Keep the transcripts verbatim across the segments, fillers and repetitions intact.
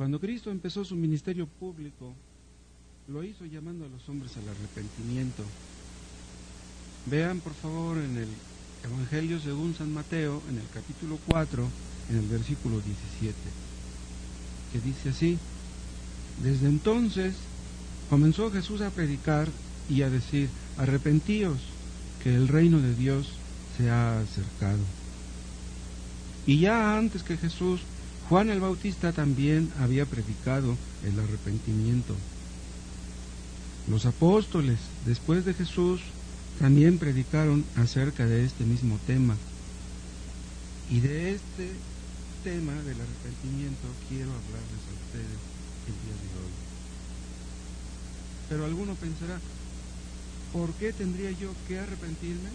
Cuando Cristo empezó su ministerio público, lo hizo llamando a los hombres al arrepentimiento. Vean por favor en el Evangelio según San Mateo, en el capítulo cuatro, en el versículo diecisiete, que dice así: desde entonces comenzó Jesús a predicar y a decir: arrepentíos, que el reino de Dios se ha acercado. Y ya antes que Jesús, Juan el Bautista también había predicado el arrepentimiento. Los apóstoles, después de Jesús, también predicaron acerca de este mismo tema. Y de este tema del arrepentimiento quiero hablarles a ustedes el día de hoy. Pero alguno pensará: ¿por qué tendría yo que arrepentirme?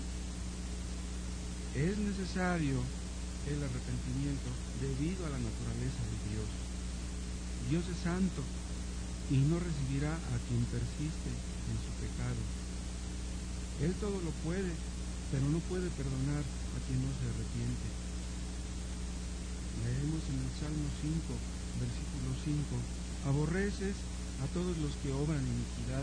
Es necesario el arrepentimiento debido a la naturaleza de Dios. Dios es santo y no recibirá a quien persiste en su pecado. Él todo lo puede, pero no puede perdonar a quien no se arrepiente. Leemos en el Salmo cinco, versículo cinco: aborreces a todos los que obran iniquidad.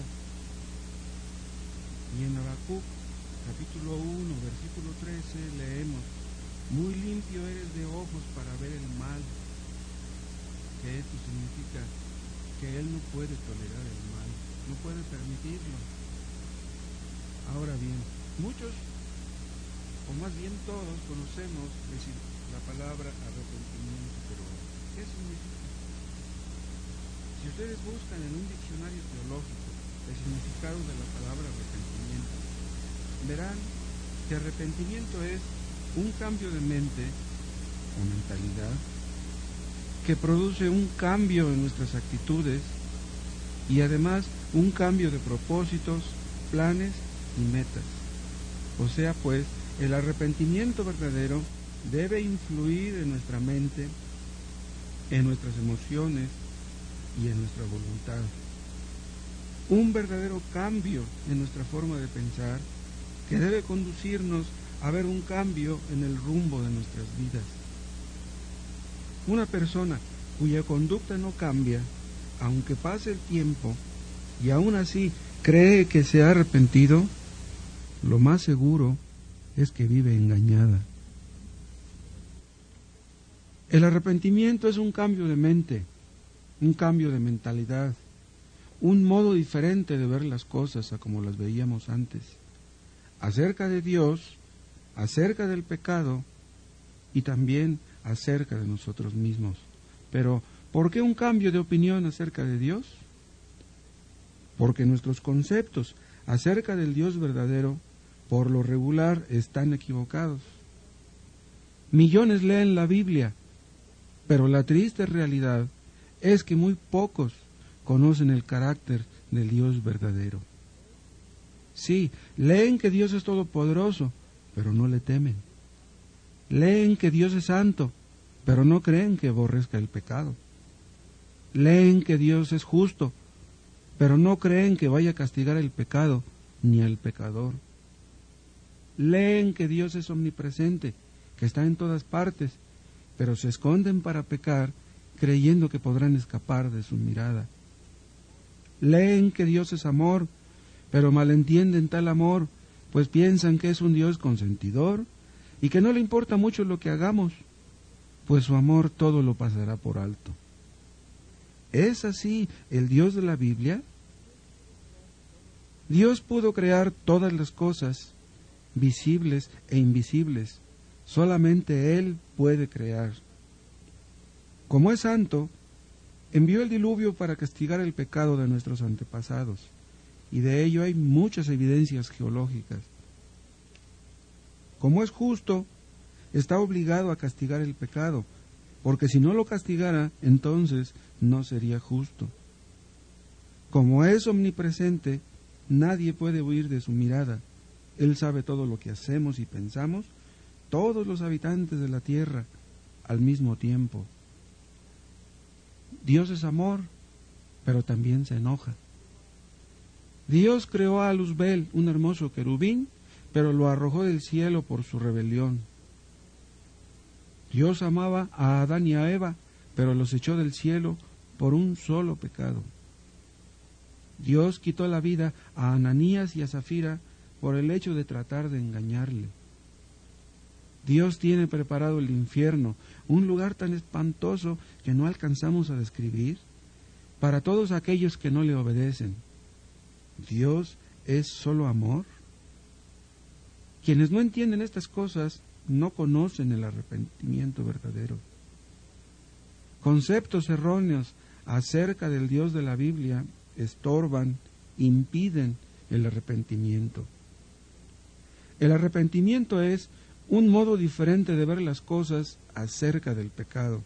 Y en Habacuc, capítulo uno, versículo trece, leemos: muy limpio eres de ojos para ver el mal. Que esto significa que Él no puede tolerar el mal, no puede permitirlo. Ahora bien, muchos, o más bien todos, conocemos decir la palabra arrepentimiento, pero ¿qué significa? Si ustedes buscan en un diccionario teológico el significado de la palabra arrepentimiento, verán que arrepentimiento es un cambio de mente o mentalidad que produce un cambio en nuestras actitudes y además un cambio de propósitos, planes y metas. O sea pues, el arrepentimiento verdadero debe influir en nuestra mente, en nuestras emociones y en nuestra voluntad. Un verdadero cambio en nuestra forma de pensar que debe conducirnos a ver un cambio en el rumbo de nuestras vidas. Una persona cuya conducta no cambia, aunque pase el tiempo, y aún así cree que se ha arrepentido, lo más seguro es que vive engañada. El arrepentimiento es un cambio de mente, un cambio de mentalidad, un modo diferente de ver las cosas a como las veíamos antes, acerca de Dios, acerca del pecado y también acerca de nosotros mismos. Pero, ¿por qué un cambio de opinión acerca de Dios? Porque nuestros conceptos acerca del Dios verdadero, por lo regular, están equivocados. Millones leen la Biblia, pero la triste realidad es que muy pocos conocen el carácter del Dios verdadero. Sí, leen que Dios es todopoderoso, pero no le temen. Leen que Dios es santo, pero no creen que aborrezca el pecado. Leen que Dios es justo, pero no creen que vaya a castigar el pecado ni al pecador. Leen que Dios es omnipresente, que está en todas partes, pero se esconden para pecar, creyendo que podrán escapar de su mirada. Leen que Dios es amor, pero malentienden tal amor, pues piensan que es un Dios consentidor y que no le importa mucho lo que hagamos, pues su amor todo lo pasará por alto. ¿Es así el Dios de la Biblia? Dios pudo crear todas las cosas, visibles e invisibles. Solamente Él puede crear. Como es santo, envió el diluvio para castigar el pecado de nuestros antepasados, y de ello hay muchas evidencias geológicas. Como es justo, está obligado a castigar el pecado, porque si no lo castigara, entonces no sería justo. Como es omnipresente, nadie puede huir de su mirada. Él sabe todo lo que hacemos y pensamos, todos los habitantes de la tierra, al mismo tiempo. Dios es amor, pero también se enoja. Dios creó a Luzbel, un hermoso querubín, pero lo arrojó del cielo por su rebelión. Dios amaba a Adán y a Eva, pero los echó del cielo por un solo pecado. Dios quitó la vida a Ananías y a Zafira por el hecho de tratar de engañarle. Dios tiene preparado el infierno, un lugar tan espantoso que no alcanzamos a describir, para todos aquellos que no le obedecen. ¿Dios es solo amor? Quienes no entienden estas cosas no conocen el arrepentimiento verdadero. Conceptos erróneos acerca del Dios de la Biblia estorban, impiden el arrepentimiento. El arrepentimiento es un modo diferente de ver las cosas acerca del pecado.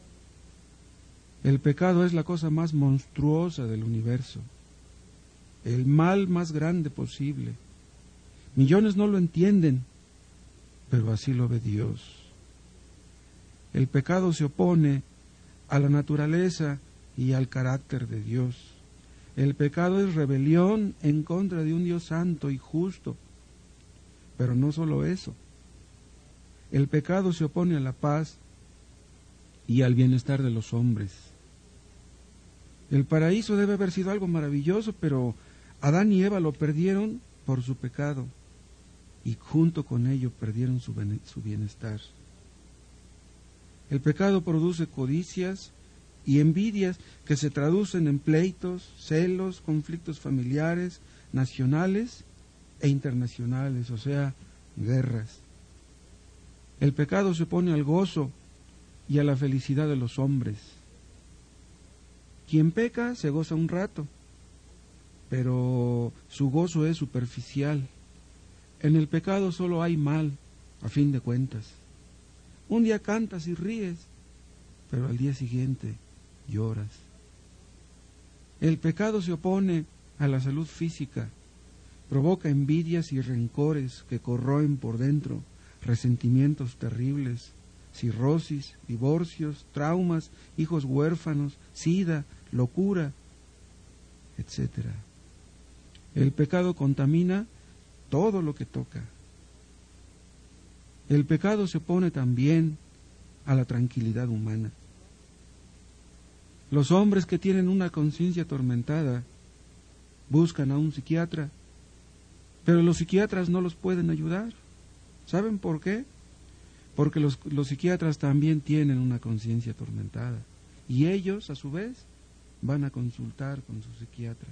El pecado es la cosa más monstruosa del universo, el mal más grande posible. Millones no lo entienden, pero así lo ve Dios. El pecado se opone a la naturaleza y al carácter de Dios. El pecado es rebelión en contra de un Dios santo y justo. Pero no solo eso. El pecado se opone a la paz y al bienestar de los hombres. El paraíso debe haber sido algo maravilloso, pero Adán y Eva lo perdieron por su pecado y junto con ello perdieron su bienestar. El pecado produce codicias y envidias que se traducen en pleitos, celos, conflictos familiares, nacionales e internacionales, o sea, guerras. El pecado se opone al gozo y a la felicidad de los hombres. Quien peca se goza un rato, pero su gozo es superficial. En el pecado solo hay mal, a fin de cuentas. Un día cantas y ríes, pero al día siguiente lloras. El pecado se opone a la salud física, provoca envidias y rencores que corroen por dentro, resentimientos terribles, cirrosis, divorcios, traumas, hijos huérfanos, sida, locura, etcétera. El pecado contamina todo lo que toca. El pecado se opone también a la tranquilidad humana. Los hombres que tienen una conciencia atormentada buscan a un psiquiatra, pero los psiquiatras no los pueden ayudar. ¿Saben por qué? Porque los, los psiquiatras también tienen una conciencia atormentada y ellos, a su vez, van a consultar con su psiquiatra.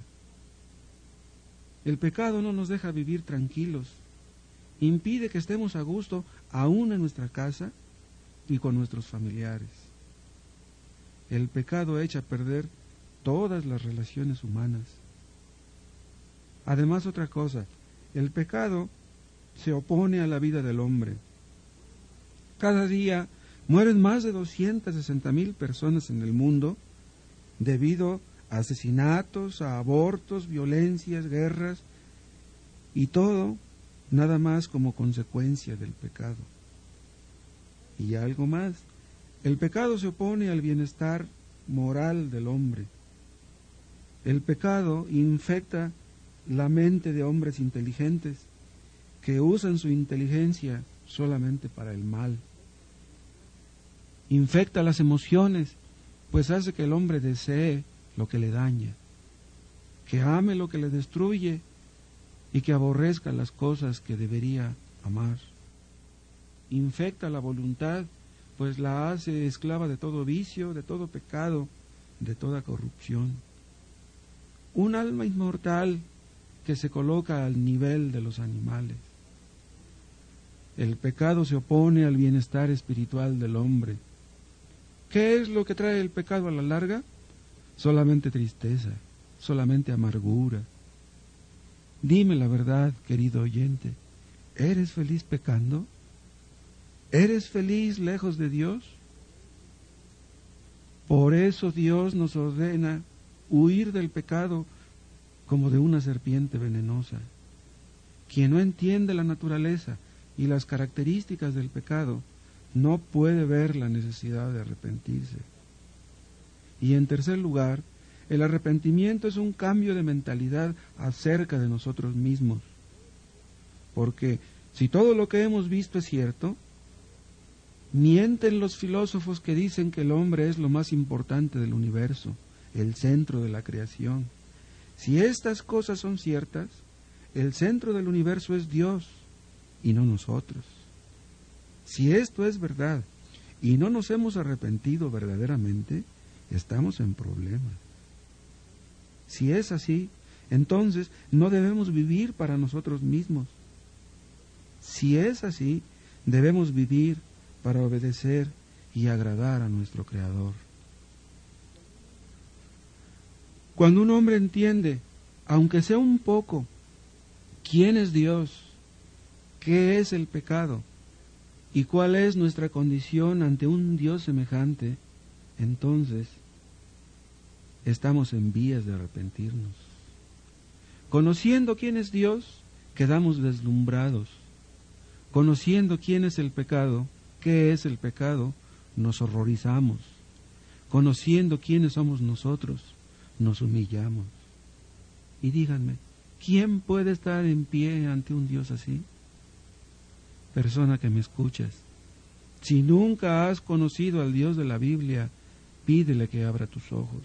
El pecado no nos deja vivir tranquilos, impide que estemos a gusto aún en nuestra casa y con nuestros familiares. El pecado echa a perder todas las relaciones humanas. Además, otra cosa, el pecado se opone a la vida del hombre. Cada día mueren más de doscientas sesenta mil personas en el mundo debido a asesinatos, a abortos, violencias, guerras, y todo nada más como consecuencia del pecado. Y algo más, el pecado se opone al bienestar moral del hombre. El pecado infecta la mente de hombres inteligentes que usan su inteligencia solamente para el mal. Infecta las emociones, pues hace que el hombre desee lo que le daña, que ame lo que le destruye y que aborrezca las cosas que debería amar. Infecta la voluntad, pues la hace esclava de todo vicio, de todo pecado, de toda corrupción. Un alma inmortal que se coloca al nivel de los animales. El pecado se opone al bienestar espiritual del hombre. ¿Qué es lo que trae el pecado a la larga? Solamente tristeza, solamente amargura. Dime la verdad, querido oyente, ¿eres feliz pecando? ¿Eres feliz lejos de Dios? Por eso Dios nos ordena huir del pecado como de una serpiente venenosa. Quien no entiende la naturaleza y las características del pecado no puede ver la necesidad de arrepentirse. Y en tercer lugar, el arrepentimiento es un cambio de mentalidad acerca de nosotros mismos. Porque si todo lo que hemos visto es cierto, mienten los filósofos que dicen que el hombre es lo más importante del universo, el centro de la creación. Si estas cosas son ciertas, el centro del universo es Dios y no nosotros. Si esto es verdad y no nos hemos arrepentido verdaderamente, estamos en problemas. Si es así, entonces no debemos vivir para nosotros mismos. Si es así, debemos vivir para obedecer y agradar a nuestro Creador. Cuando un hombre entiende, aunque sea un poco, quién es Dios, qué es el pecado y cuál es nuestra condición ante un Dios semejante, entonces estamos en vías de arrepentirnos. Conociendo quién es Dios, quedamos deslumbrados. Conociendo quién es el pecado, qué es el pecado, nos horrorizamos. Conociendo quiénes somos nosotros, nos humillamos. Y díganme, ¿quién puede estar en pie ante un Dios así? Persona que me escuchas, si nunca has conocido al Dios de la Biblia, pídele que abra tus ojos.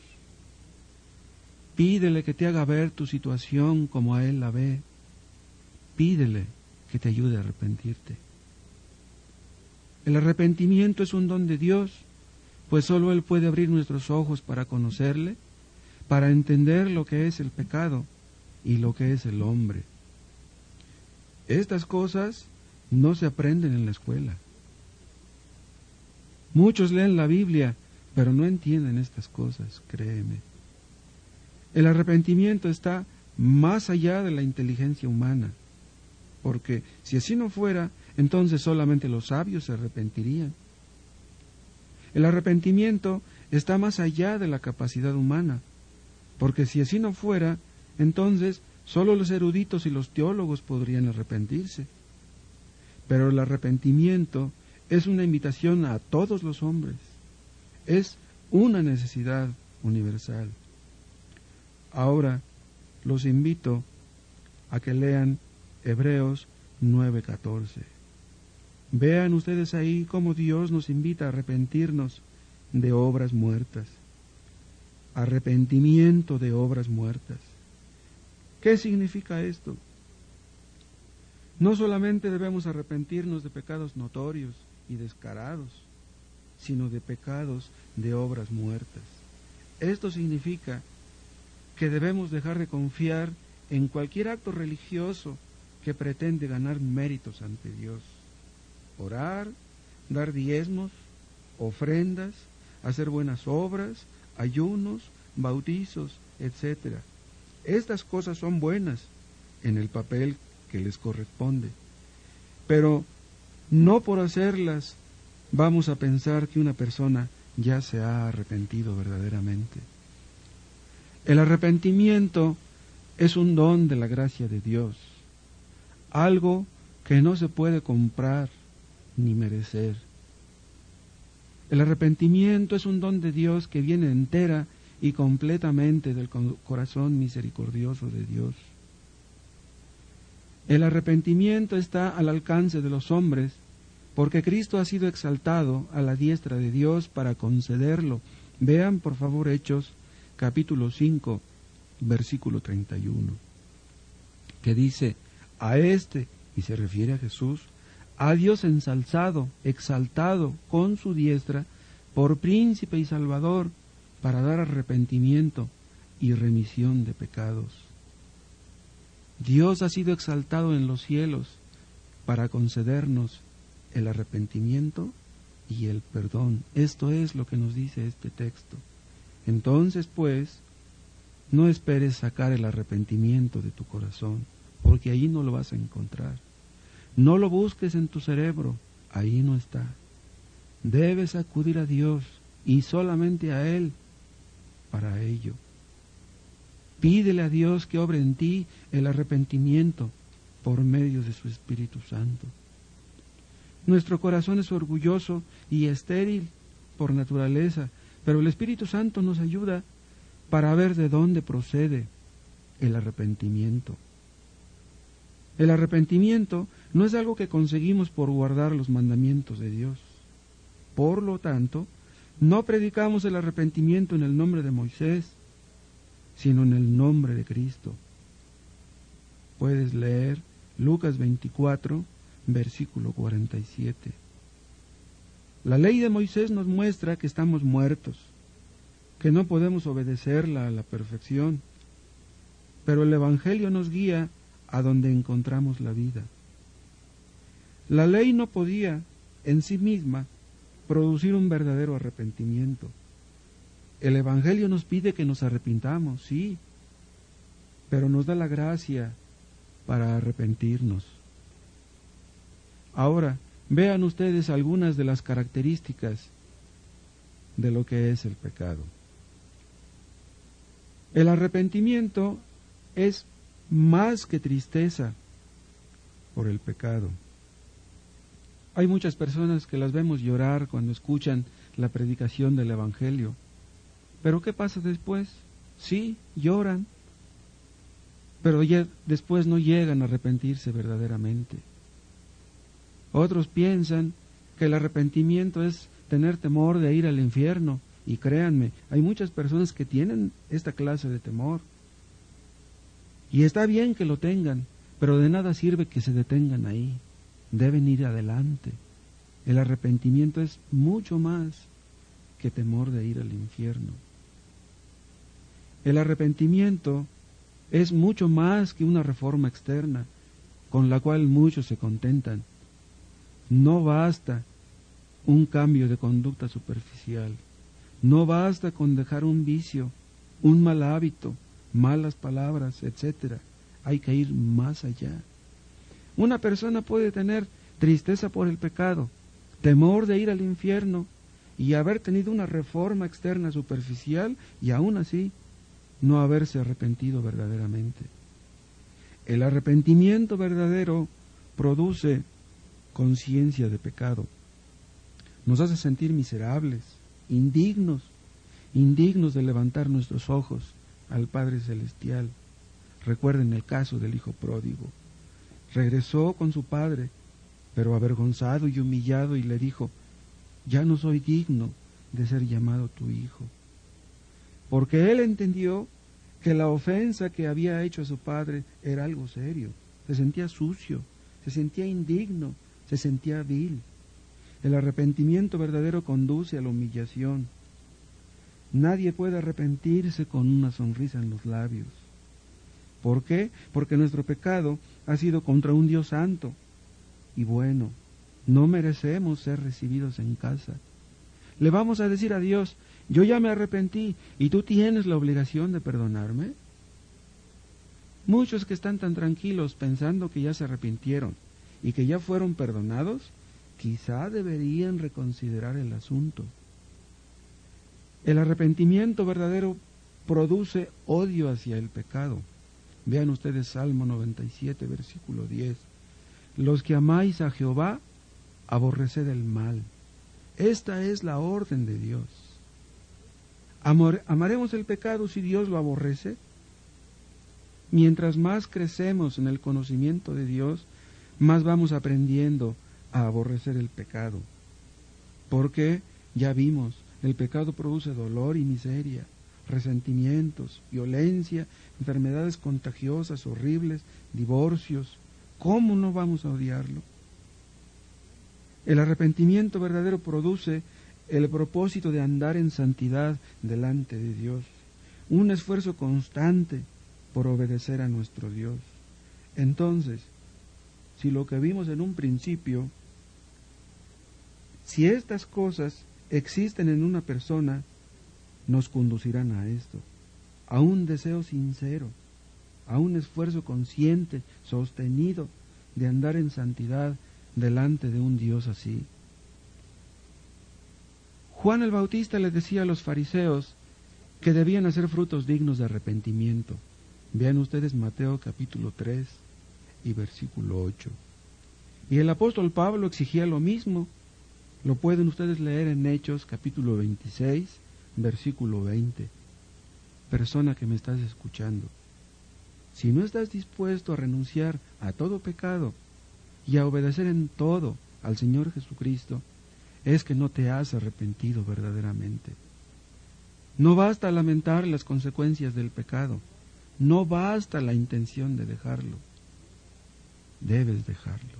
Pídele que te haga ver tu situación como a Él la ve. Pídele que te ayude a arrepentirte. El arrepentimiento es un don de Dios, pues solo Él puede abrir nuestros ojos para conocerle, para entender lo que es el pecado y lo que es el hombre. Estas cosas no se aprenden en la escuela. Muchos leen la Biblia, pero no entienden estas cosas, créeme. El arrepentimiento está más allá de la inteligencia humana, porque si así no fuera, entonces solamente los sabios se arrepentirían. El arrepentimiento está más allá de la capacidad humana, porque si así no fuera, entonces solo los eruditos y los teólogos podrían arrepentirse. Pero el arrepentimiento es una invitación a todos los hombres, es una necesidad universal. Ahora los invito a que lean Hebreos nueve catorce. Vean ustedes ahí cómo Dios nos invita a arrepentirnos de obras muertas. Arrepentimiento de obras muertas. ¿Qué significa esto? No solamente debemos arrepentirnos de pecados notorios y descarados, sino de pecados de obras muertas. Esto significa que debemos dejar de confiar en cualquier acto religioso que pretende ganar méritos ante Dios. Orar, dar diezmos, ofrendas, hacer buenas obras, ayunos, bautizos, etcétera. Estas cosas son buenas en el papel que les corresponde, pero no por hacerlas vamos a pensar que una persona ya se ha arrepentido verdaderamente. El arrepentimiento es un don de la gracia de Dios, algo que no se puede comprar ni merecer. El arrepentimiento es un don de Dios que viene entera y completamente del corazón misericordioso de Dios. El arrepentimiento está al alcance de los hombres, porque Cristo ha sido exaltado a la diestra de Dios para concederlo. Vean por favor Hechos capítulo cinco, versículo treinta y uno, que dice: a este, y se refiere a Jesús, a Dios ensalzado, exaltado con su diestra, por príncipe y salvador, para dar arrepentimiento y remisión de pecados. Dios ha sido exaltado en los cielos para concedernos el arrepentimiento y el perdón. Esto es lo que nos dice este texto. Entonces, pues, no esperes sacar el arrepentimiento de tu corazón, porque allí no lo vas a encontrar. No lo busques en tu cerebro, ahí no está. Debes acudir a Dios y solamente a Él para ello. Pídele a Dios que obre en ti el arrepentimiento por medio de su Espíritu Santo. Nuestro corazón es orgulloso y estéril por naturaleza, pero el Espíritu Santo nos ayuda para ver de dónde procede el arrepentimiento. El arrepentimiento no es algo que conseguimos por guardar los mandamientos de Dios. Por lo tanto, no predicamos el arrepentimiento en el nombre de Moisés, sino en el nombre de Cristo. Puedes leer Lucas veinticuatro, versículo cuarenta y siete. La ley de Moisés nos muestra que estamos muertos, que no podemos obedecerla a la perfección, pero el Evangelio nos guía a donde encontramos la vida. La ley no podía, en sí misma, producir un verdadero arrepentimiento. El Evangelio nos pide que nos arrepintamos, sí, pero nos da la gracia para arrepentirnos. Ahora, vean ustedes algunas de las características de lo que es el pecado. El arrepentimiento es más que tristeza por el pecado. Hay muchas personas que las vemos llorar cuando escuchan la predicación del Evangelio. ¿Pero qué pasa después? Sí, lloran, pero ya después no llegan a arrepentirse verdaderamente. Otros piensan que el arrepentimiento es tener temor de ir al infierno, y créanme, hay muchas personas que tienen esta clase de temor. Y está bien que lo tengan, pero de nada sirve que se detengan ahí. Deben ir adelante. El arrepentimiento es mucho más que temor de ir al infierno. El arrepentimiento es mucho más que una reforma externa con la cual muchos se contentan. No basta un cambio de conducta superficial. No basta con dejar un vicio, un mal hábito, malas palabras, etcétera. Hay que ir más allá. Una persona puede tener tristeza por el pecado, temor de ir al infierno y haber tenido una reforma externa superficial y aún así no haberse arrepentido verdaderamente. El arrepentimiento verdadero produce conciencia de pecado. Nos hace sentir miserables, indignos, indignos de levantar nuestros ojos al Padre Celestial. Recuerden el caso del hijo pródigo. Regresó con su padre, pero avergonzado y humillado, y le dijo: ya no soy digno de ser llamado tu hijo. Porque él entendió que la ofensa que había hecho a su padre era algo serio. Se sentía sucio, se sentía indigno, se sentía vil. El arrepentimiento verdadero conduce a la humillación. Nadie puede arrepentirse con una sonrisa en los labios. ¿Por qué? Porque nuestro pecado ha sido contra un Dios santo y bueno. No merecemos ser recibidos en casa. Le vamos a decir a Dios: yo ya me arrepentí y tú tienes la obligación de perdonarme. Muchos que están tan tranquilos pensando que ya se arrepintieron y que ya fueron perdonados, quizá deberían reconsiderar el asunto. El arrepentimiento verdadero produce odio hacia el pecado. Vean ustedes Salmo noventa y siete, versículo diez. Los que amáis a Jehová, aborreced el mal. Esta es la orden de Dios. Amor, ¿amaremos el pecado si Dios lo aborrece? Mientras más crecemos en el conocimiento de Dios, más vamos aprendiendo a aborrecer el pecado. Porque ya vimos, el pecado produce dolor y miseria, resentimientos, violencia, enfermedades contagiosas, horribles, divorcios. ¿Cómo no vamos a odiarlo? El arrepentimiento verdadero produce el propósito de andar en santidad delante de Dios, un esfuerzo constante por obedecer a nuestro Dios. Entonces, si lo que vimos en un principio, si estas cosas existen en una persona, nos conducirán a esto, a un deseo sincero, a un esfuerzo consciente, sostenido, de andar en santidad delante de un Dios así. Juan el Bautista le decía a los fariseos que debían hacer frutos dignos de arrepentimiento. Vean ustedes Mateo capítulo tres y versículo ocho. Y el apóstol Pablo exigía lo mismo. Lo pueden ustedes leer en Hechos capítulo veintiséis, versículo veinte. Persona que me estás escuchando, si no estás dispuesto a renunciar a todo pecado y a obedecer en todo al Señor Jesucristo, es que no te has arrepentido verdaderamente. No basta lamentar las consecuencias del pecado. No basta la intención de dejarlo. Debes dejarlo.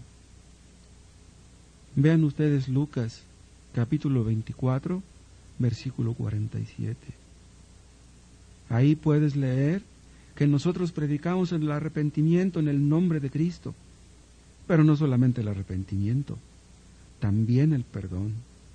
Vean ustedes Lucas, capítulo veinticuatro, versículo cuarenta y siete. Ahí puedes leer que nosotros predicamos el arrepentimiento en el nombre de Cristo, pero no solamente el arrepentimiento, también el perdón.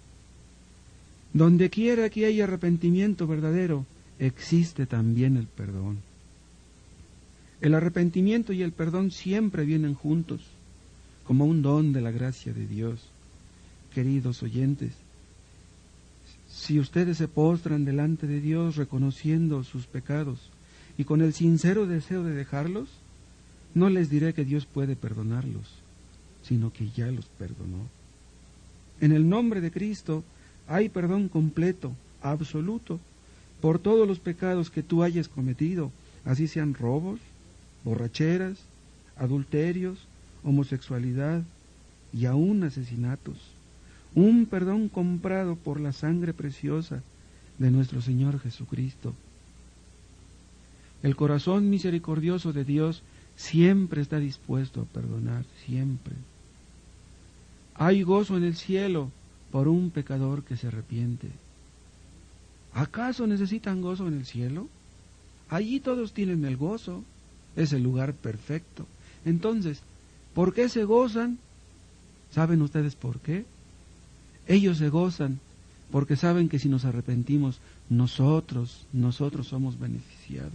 Donde quiera que haya arrepentimiento verdadero, existe también el perdón. El arrepentimiento y el perdón siempre vienen juntos, como un don de la gracia de Dios. Queridos oyentes, si ustedes se postran delante de Dios reconociendo sus pecados y con el sincero deseo de dejarlos, no les diré que Dios puede perdonarlos, sino que ya los perdonó. En el nombre de Cristo hay perdón completo, absoluto, por todos los pecados que tú hayas cometido, así sean robos, borracheras, adulterios, homosexualidad y aún asesinatos. Un perdón comprado por la sangre preciosa de nuestro Señor Jesucristo. El corazón misericordioso de Dios siempre está dispuesto a perdonar, siempre. Hay gozo en el cielo por un pecador que se arrepiente. ¿Acaso necesitan gozo en el cielo? Allí todos tienen el gozo, es el lugar perfecto. Entonces, ¿por qué se gozan? ¿Saben ustedes por qué? Ellos se gozan porque saben que si nos arrepentimos, nosotros, nosotros somos beneficiados.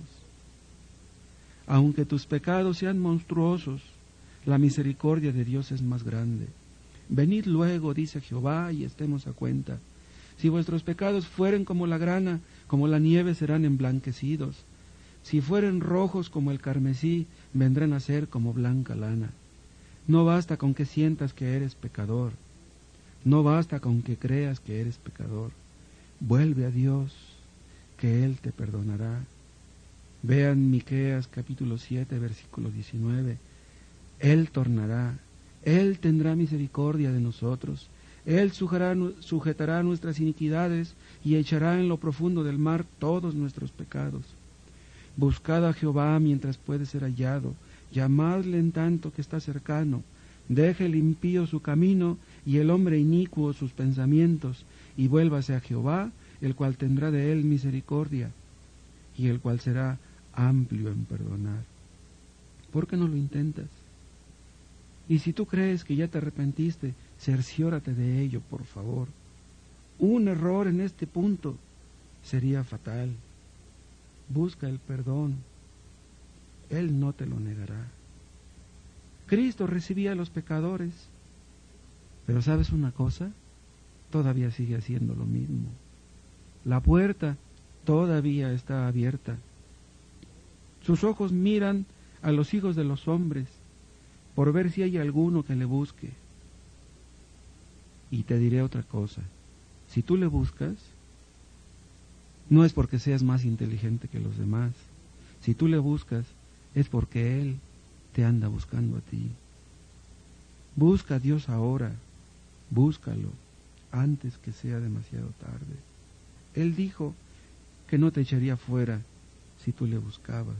Aunque tus pecados sean monstruosos, la misericordia de Dios es más grande. Venid luego, dice Jehová, y estemos a cuenta. Si vuestros pecados fueren como la grana, como la nieve serán emblanquecidos. Si fueren rojos como el carmesí, vendrán a ser como blanca lana. No basta con que sientas que eres pecador. No basta con que creas que eres pecador. Vuelve a Dios, que Él te perdonará. Vean Miqueas capítulo siete, versículo diecinueve. Él tornará, Él tendrá misericordia de nosotros. Él sujetará, sujetará nuestras iniquidades y echará en lo profundo del mar todos nuestros pecados. Buscad a Jehová mientras puede ser hallado, llamadle en tanto que está cercano. Deje el impío su camino y el hombre inicuo sus pensamientos, y vuélvase a Jehová, el cual tendrá de él misericordia, y el cual será amplio en perdonar. ¿Por qué no lo intentas? Y si tú crees que ya te arrepentiste, cerciórate de ello, por favor. Un error en este punto sería fatal. Busca el perdón. Él no te lo negará. Cristo recibía a los pecadores, pero ¿sabes una cosa? Todavía sigue haciendo lo mismo. La puerta todavía está abierta. Sus ojos miran a los hijos de los hombres por ver si hay alguno que le busque. Y te diré otra cosa. Si tú le buscas, no es porque seas más inteligente que los demás. Si tú le buscas, es porque Él te anda buscando a ti. Busca a Dios ahora, búscalo antes que sea demasiado tarde. Él dijo que no te echaría fuera si tú le buscabas.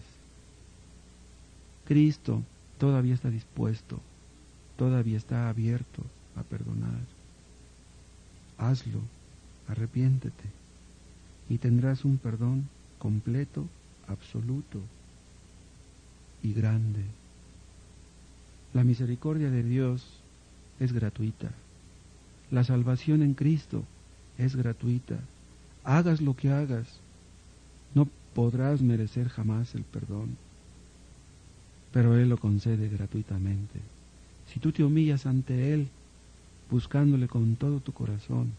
Cristo todavía está dispuesto, todavía está abierto a perdonar. Hazlo, arrepiéntete y tendrás un perdón completo, absoluto y grande. La misericordia de Dios es gratuita. La salvación en Cristo es gratuita. Hagas lo que hagas, no podrás merecer jamás el perdón, pero Él lo concede gratuitamente. Si tú te humillas ante Él, buscándole con todo tu corazón,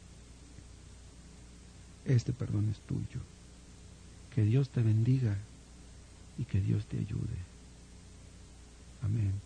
este perdón es tuyo. Que Dios te bendiga y que Dios te ayude. Amén.